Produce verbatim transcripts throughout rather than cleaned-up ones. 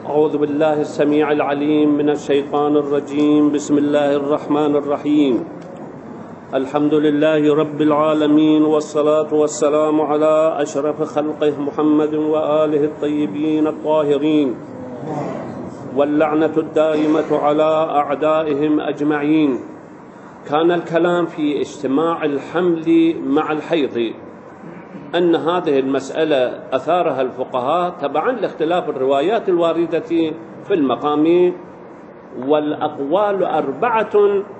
أعوذ بالله السميع العليم من الشيطان الرجيم. بسم الله الرحمن الرحيم. الحمد لله رب العالمين، والصلاة والسلام على أشرف خلقه محمد وآله الطيبين الطاهرين، واللعنة الدائمة على أعدائهم أجمعين. كان الكلام في اجتماع الحمل مع الحيض، أن هذه المسألة أثارها الفقهاء تبعا لاختلاف الروايات الواردة في المقام، والأقوال أربعة،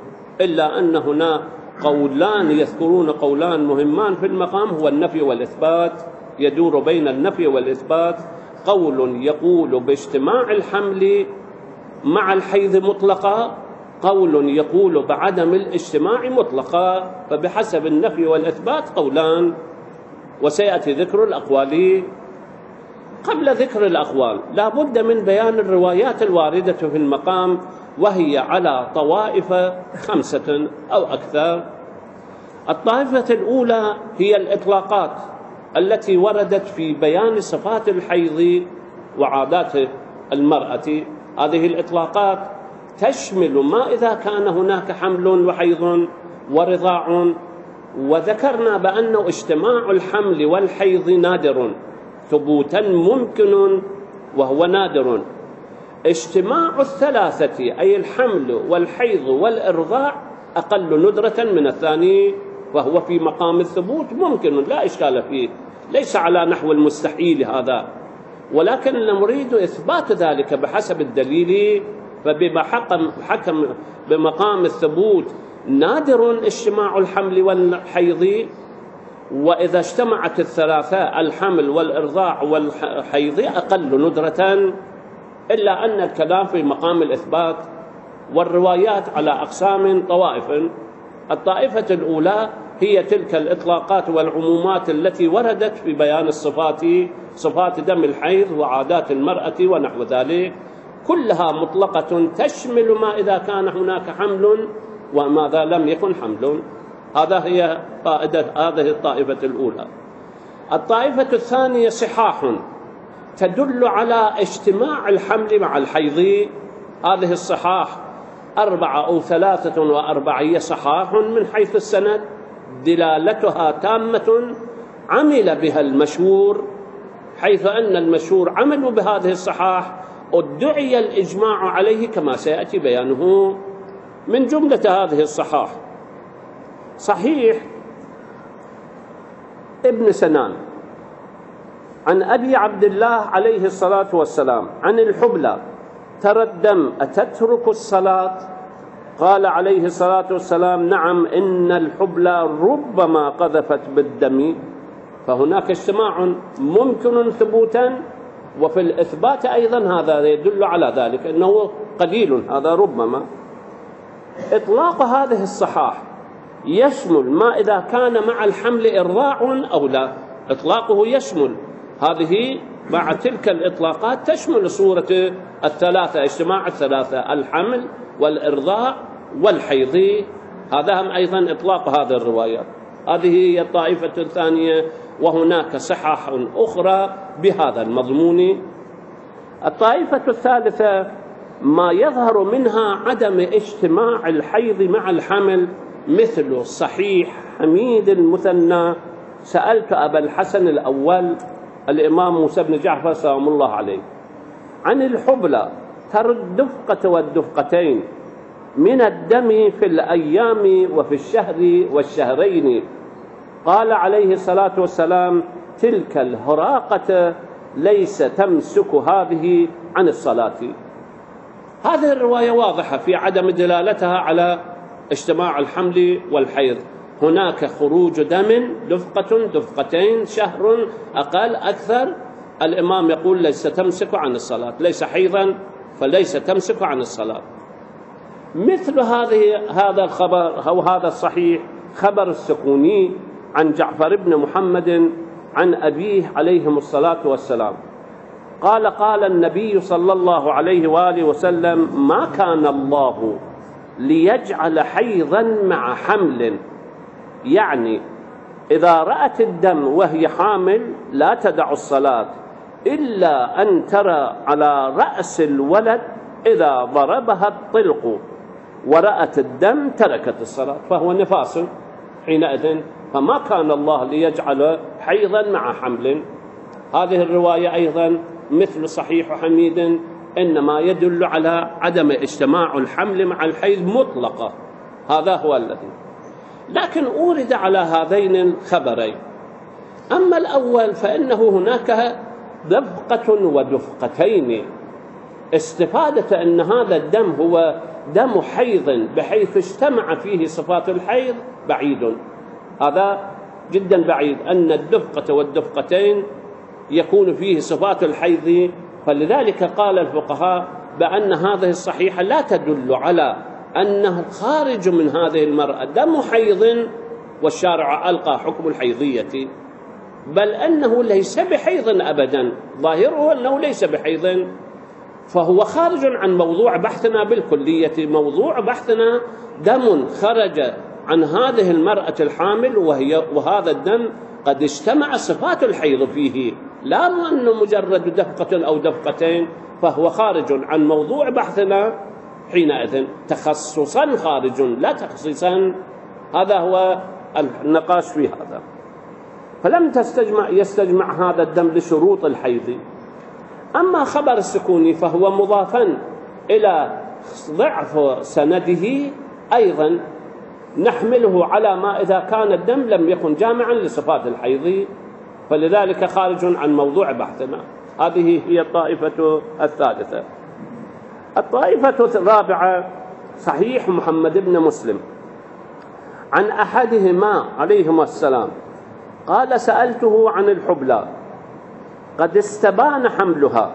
إلا أن هنا قولان يذكرون قولان مهمان في المقام، هو النفي والإثبات، يدور بين النفي والإثبات. قول يقول باجتماع الحمل مع الحيض مطلقا، قول يقول بعدم الاجتماع مطلقا، فبحسب النفي والإثبات قولان، وسيأتي ذكر الأقوال. قبل ذكر الأقوال لا بد من بيان الروايات الواردة في المقام، وهي على طوائف خمسة أو أكثر. الطائفة الأولى هي الإطلاقات التي وردت في بيان صفات الحيض وعادات المرأة. هذه الإطلاقات تشمل ما إذا كان هناك حمل وحيض ورضاع، وذكرنا بأنه اجتماع الحمل والحيض نادر، ثبوتا ممكن وهو نادر. اجتماع الثلاثة أي الحمل والحيض والإرضاع أقل ندرة من الثاني، فهو في مقام الثبوت ممكن لا إشكال فيه، ليس على نحو المستحيل هذا، ولكن نريد إثبات ذلك بحسب الدليل. فبما حكم, حكم بمقام الثبوت نادر اجتماع الحمل والحيض، وإذا اجتمعت الثلاثة الحمل والإرضاع والحيض أقل ندرة، إلا أن الكلام في مقام الإثبات، والروايات على أقسام طوائف. الطائفة الأولى هي تلك الإطلاقات والعمومات التي وردت في بيان الصفات، صفات دم الحيض وعادات المرأة ونحو ذلك، كلها مطلقة تشمل ما إذا كان هناك حمل وماذا لم يكن حمل. هذا هي فائدة هذه الطائفة الأولى. الطائفة الثانية صحاح تدل على اجتماع الحمل مع الحيض. هذه الصحاح أربعة أو ثلاثة وأربعية صحاح من حيث السند، دلالتها تامة، عمل بها المشهور، حيث أن المشهور عملوا بهذه الصحاح، ادعي الإجماع عليه كما سيأتي بيانه. من جملة هذه الصحاح صحيح ابن سنان عن أبي عبد الله عليه الصلاة والسلام عن الحبلى: ترى الدم أتترك الصلاة؟ قال عليه الصلاة والسلام: نعم، إن الحبلى ربما قذفت بالدم. فهناك اجتماع ممكن ثبوتا، وفي الإثبات أيضا هذا يدل على ذلك أنه قليل، هذا ربما. إطلاق هذه الصحاح يشمل ما إذا كان مع الحمل إرضاع أو لا، إطلاقه يشمل هذه مع تلك الإطلاقات، تشمل صورة الثلاثة، اجتماع الثلاثة، الحمل والإرضاع والحيض. هذا هم أيضا إطلاق هذه الروايات. هذه هي الطائفة الثانية، وهناك صحاح أخرى بهذا المضمون. الطائفة الثالثة ما يظهر منها عدم اجتماع الحيض مع الحمل، مثل صحيح حميد المثنى: سألت أبا الحسن الأول الإمام موسى بن جعفر سلام الله عليه عن الحبلى: ترى الدفقة والدفقتين من الدم في الأيام وفي الشهر والشهرين. قال عليه الصلاة والسلام: تلك الهراقة ليس تمسك هذه عن الصلاة. هذه الرواية واضحة في عدم دلالتها على اجتماع الحمل والحيض. هناك خروج دم، دفقة، دفقتين، شهر، أقل، أكثر، الإمام يقول ليس تمسك عن الصلاة، ليس حيضا فليس تمسك عن الصلاة. مثل هذه هذا الخبر أو هذا الصحيح خبر السكوني عن جعفر بن محمد عن أبيه عليهم الصلاة والسلام قال: قال النبي صلى الله عليه وآله وسلم: ما كان الله ليجعل حيضا مع حمل، يعني إذا رأت الدم وهي حامل لا تدع الصلاة، إلا أن ترى على رأس الولد إذا ضربها الطلق ورأت الدم تركت الصلاة، فهو نفاس حينئذ، فما كان الله ليجعل حيضا مع حمل. هذه الرواية أيضا مثل صحيح حميد إنما يدل على عدم اجتماع الحمل مع الحيض مطلقة، هذا هو الذي. لكن أورد على هذين الخبرين. أما الأول فإنه هناك دفقة ودفقتين، استفادة أن هذا الدم هو دم حيض بحيث اجتمع فيه صفات الحيض بعيد، هذا جدا بعيد، أن الدفقة والدفقتين يكون فيه صفات الحيض. فلذلك قال الفقهاء بأن هذه الصحيحة لا تدل على أنه خارج من هذه المرأة دم حيض والشارع ألقى حكم الحيضية، بل أنه ليس بحيض أبدا، ظاهره أنه ليس بحيض، فهو خارج عن موضوع بحثنا بالكلية. موضوع بحثنا دم خرج عن هذه المرأة الحامل وهي وهذا الدم قد اجتمع صفات الحيض فيه، لا أنه مجرد دفقة أو دفقتين، فهو خارج عن موضوع بحثنا حينئذ، تخصصا خارج لا تخصيصا. هذا هو النقاش في هذا. فلم تستجمع يستجمع هذا الدم لشروط الحيض. أما خبر السكوني فهو مضافا إلى ضعف سنده، أيضا نحمله على ما إذا كان الدم لم يكن جامعا لصفات الحيض، فلذلك خارج عن موضوع بحثنا. هذه هي الطائفة الثالثة. الطائفة الرابعة صحيح محمد بن مسلم عن أحدهما عليهما السلام قال: سألته عن الحبلى قد استبان حملها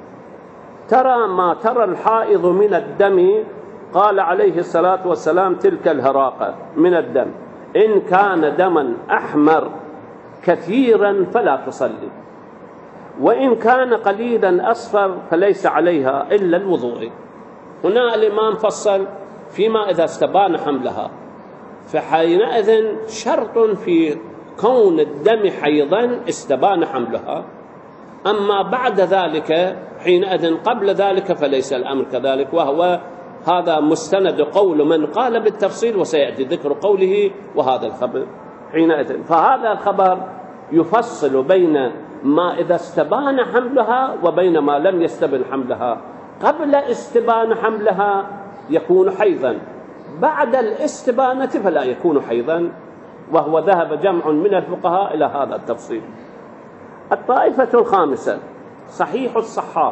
ترى ما ترى الحائض من الدم؟ قال عليه الصلاة والسلام: تلك الهراقة من الدم، إن كان دما أحمر كثيرا فلا تصلي، وإن كان قليلا أصفر فليس عليها إلا الوضوء. هنا الإمام فصل فيما إذا استبان حملها، فحينئذ شرط في كون الدم حيضا استبان حملها. أما بعد ذلك حينئذ قبل ذلك فليس الأمر كذلك، وهو هذا مستند قول من قال بالتفصيل، وسيأتي ذكر قوله وهذا الخبر حينئذ. فهذا الخبر يفصل بين ما إذا استبان حملها وبين ما لم يستبن حملها. قبل استبان حملها يكون حيضا، بعد الاستبانة فلا يكون حيضا، وهو ذهب جمع من الفقهاء إلى هذا التفصيل. الطائفة الخامسة صحيح الصحاف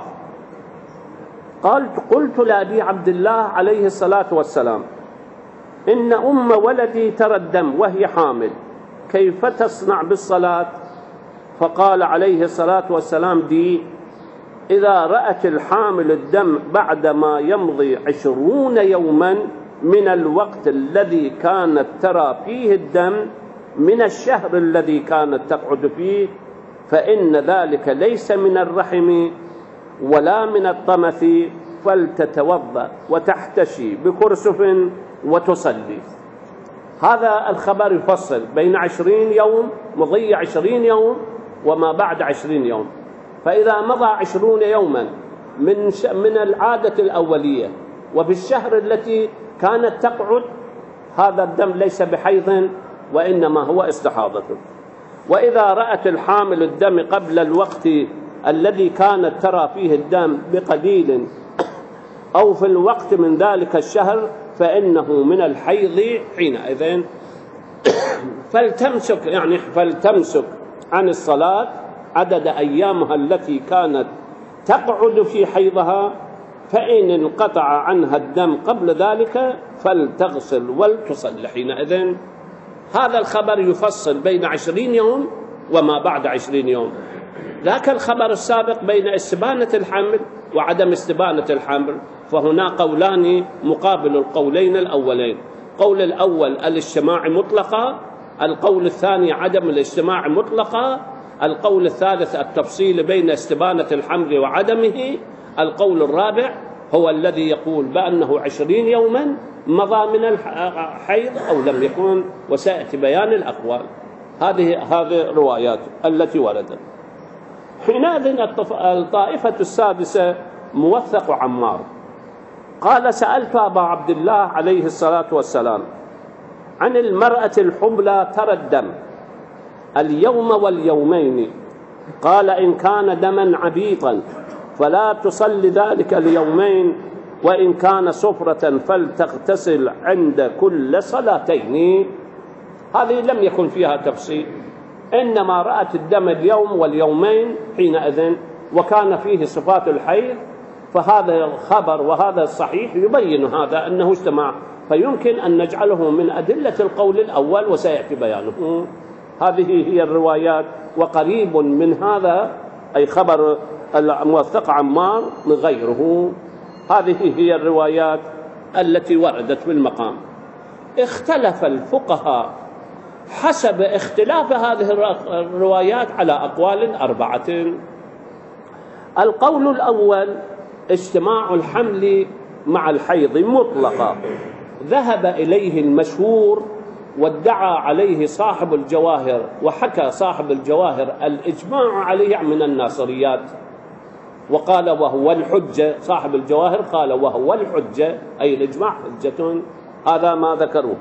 قال: قلت لأبي عبد الله عليه الصلاة والسلام: إن أم ولدي ترى الدم وهي حامل، كيف تصنع بالصلاة؟ فقال عليه الصلاة والسلام: دي إذا رأت الحامل الدم بعدما يمضي عشرون يوما من الوقت الذي كانت ترى فيه الدم من الشهر الذي كانت تقعد فيه، فإن ذلك ليس من الرحم ولا من الطمث، فلتتوضأ وتحتشي بكرسف وتصلي. هذا الخبر يفصل بين عشرين يوم، مضي عشرين يوم، وما بعد عشرين يوم. فإذا مضى عشرون يوما من من العادة الأولية وفي الشهر التي كانت تقعد، هذا الدم ليس بحيض وإنما هو استحاضة. وإذا رأت الحامل الدم قبل الوقت الذي كانت ترى فيه الدم بقليل أو في الوقت من ذلك الشهر فإنه من الحيض حينئذ، فلتمسك يعني فلتمسك عن الصلاة عدد أيامها التي كانت تقعد في حيضها، فإن انقطع عنها الدم قبل ذلك فلتغسل ولتصلي حينئذ. هذا الخبر يفصل بين عشرين يوم وما بعد عشرين يوم. ذاك الخبر السابق بين استبانة الحمل وعدم استبانة الحمل، فهنا قولان مقابل القولين الأولين. قول الأول الاجتماع مطلقا، القول الثاني عدم الاجتماع مطلقا، القول الثالث التفصيل بين استبانة الحمل وعدمه، القول الرابع هو الذي يقول بأنه عشرين يوما مضى من الحيض أو لم يكن، وسيأتي بيان الأقوال. هذه هذه الروايات التي وردت. حينئذ الطائفة السادسة موثق عمار قال: سألت أبا عبد الله عليه الصلاة والسلام عن المرأة الحبلى ترى الدم اليوم واليومين، قال: إن كان دما عبيطا فلا تصلي ذلك اليومين، وإن كان صفرة فلتغتسل عند كل صلاتين. هذه لم يكن فيها تفصيل، إنما رأت الدم اليوم واليومين حينئذ وكان فيه صفات الحيض، فهذا الخبر وهذا الصحيح يبين هذا أنه اجتمع، فيمكن أن نجعله من أدلة القول الأول وسيأتي بيانه. هذه هي الروايات، وقريب من هذا أي خبر الموثق عمار من غيره. هذه هي الروايات التي وردت في المقام. اختلف الفقهاء حسب اختلاف هذه الروايات على أقوال أربعة. القول الأول: اجتماع الحمل مع الحيض مطلقا، ذهب إليه المشهور وادعى عليه صاحب الجواهر، وحكى صاحب الجواهر الإجماع عليه من الناصريات، وقال وهو الحجة. صاحب الجواهر قال وهو الحجة، أي الإجماع حجة. هذا ما ذكروه.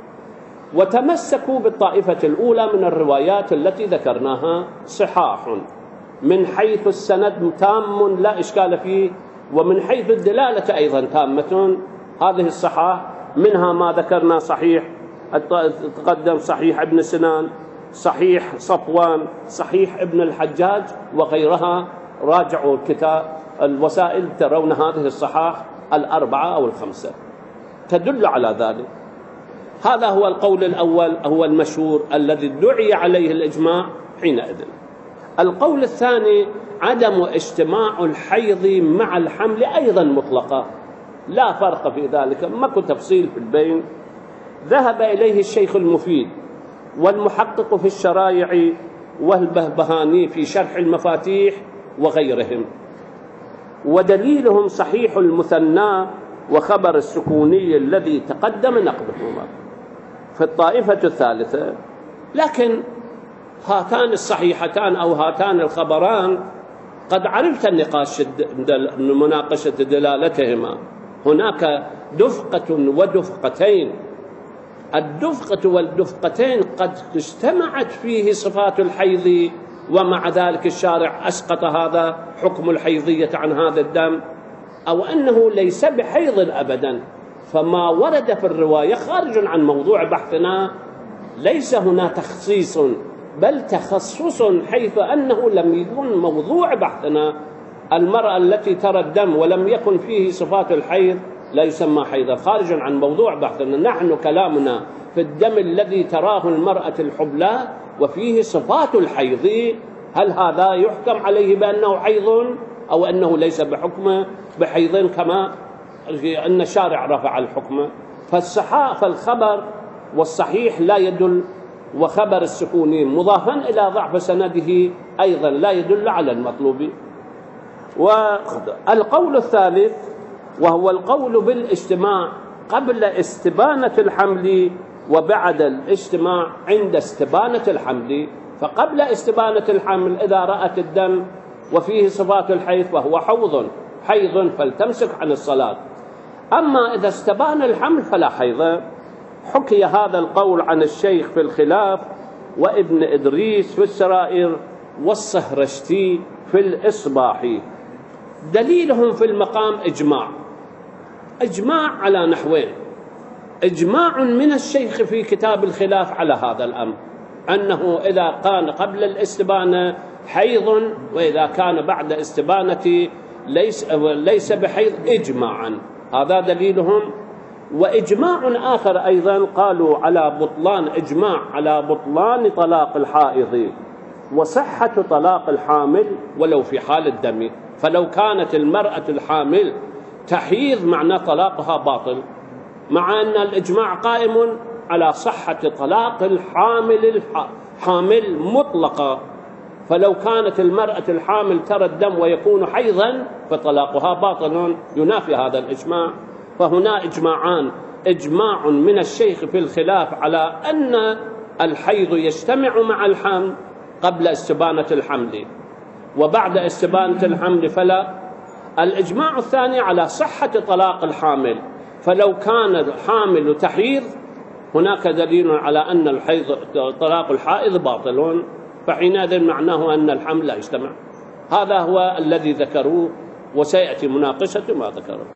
وتمسكوا بالطائفة الأولى من الروايات التي ذكرناها صحاح من حيث السند تام لا إشكال فيه، ومن حيث الدلالة أيضا تامة. هذه الصحاح منها ما ذكرنا: صحيح تقدم صحيح ابن سنان، صحيح صفوان، صحيح ابن الحجاج وغيرها. راجعوا الكتاب الوسائل ترون هذه الصحاح الأربعة أو الخمسة تدل على ذلك. هذا هو القول الأول، هو المشهور الذي دعي عليه الإجماع حينئذ. القول الثاني: عدم اجتماع الحيض مع الحمل أيضا مطلقا، لا فرق في ذلك، ماكو تفصيل في البين. ذهب إليه الشيخ المفيد والمحقق في الشرائع والبهبهاني في شرح المفاتيح وغيرهم، ودليلهم صحيح المثنى وخبر السكوني الذي تقدم نقدهما في الطائفة الثالثة. لكن هاتان الصحيحتان أو هاتان الخبران قد عرفت النقاش مناقشة دلالتهما. هناك دفقة ودفقتين، الدفقة والدفقتين قد اجتمعت فيه صفات الحيض، ومع ذلك الشارع أسقط هذا حكم الحيضية عن هذا الدم، أو أنه ليس بحيض أبدا. فما ورد في الرواية خارج عن موضوع بحثنا، ليس هنا تخصيص بل تخصص، حيث أنه لم يكن موضوع بحثنا. المرأة التي ترى الدم ولم يكن فيه صفات الحيض لا يسمى حيضا، خارج عن موضوع بحثنا. نحن كلامنا في الدم الذي تراه المرأة الحبلى وفيه صفات الحيض، هل هذا يحكم عليه بأنه حيض أو أنه ليس بحكم بحيض كما أن الشارع رفع الحكم؟ فالصحاح فالخبر والصحيح لا يدل، وخبر السكوني مضافا إلى ضعف سنده أيضا لا يدل على المطلوب. والقول الثالث وهو القول بالاجتماع قبل استبانة الحمل وبعد الاجتماع عند استبانة الحمل. فقبل استبانة الحمل إذا رأت الدم وفيه صفات الحيض فهو حوض حيض فلتمسك عن الصلاة، أما إذا استبان الحمل فلا حيض. حكي هذا القول عن الشيخ في الخلاف، وابن إدريس في السرائر، والصهرشتي في الإصباح. دليلهم في المقام إجماع، إجماع على نحوين: إجماع من الشيخ في كتاب الخلاف على هذا الأمر، أنه إذا كان قبل الاستبانة حيض، وإذا كان بعد استبانة ليس, ليس بحيض، إجماعا. هذا دليلهم. وإجماع آخر أيضا قالوا على بطلان، إجماع على بطلان طلاق الحائض وصحة طلاق الحامل ولو في حال الدم. فلو كانت المرأة الحامل تحيض معنى طلاقها باطل، مع أن الإجماع قائم على صحة طلاق الحامل الحامل مطلقا. فلو كانت المرأة الحامل ترى الدم ويكون حيضا فطلاقها باطل، ينافي هذا الإجماع. فهنا إجماعان: إجماع من الشيخ في الخلاف على أن الحيض يجتمع مع الحمل قبل استبانة الحمل، وبعد استبانة الحمل فلا. الإجماع الثاني على صحة طلاق الحامل، فلو كان حامل تحيض هناك دليل على أن الحيض طلاق الحائض باطل، فحينئذ معناه أن الحمل لا يجتمع. هذا هو الذي ذكروه، وسيأتي مناقشة ما ذكروه.